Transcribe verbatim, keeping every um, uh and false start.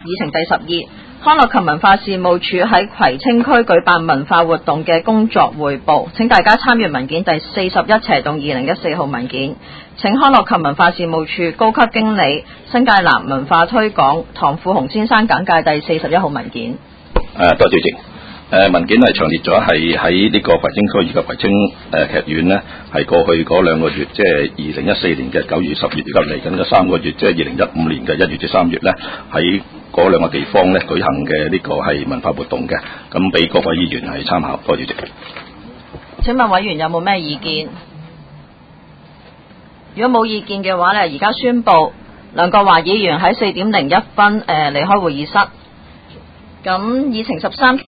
議程第十二，康樂及文化事務署喺葵青區舉辦文化活動嘅工作匯報，請大家參閱文件第四十一斜棟二零一四號文件。請康樂及文化事務署高級經理新界南文化推廣唐富雄先生簡介第四十一號文件。 誒，多謝主席。誒文件係詳列咗係喺呢個葵青區以及葵青誒劇院呢，係過去嗰兩個月，即係二零一四年嘅九月、十月，以及嚟緊嘅三個月，即係二零一五年嘅一月至三月呢，喺嗰兩個地方呢舉行嘅呢個係文化活動嘅，咁俾各位議員係參考。多謝主席。 請問委員有冇咩意見？如果冇意見嘅話呢，而家宣布梁國華議員喺四點零一分誒離開會議室。咁議程十三。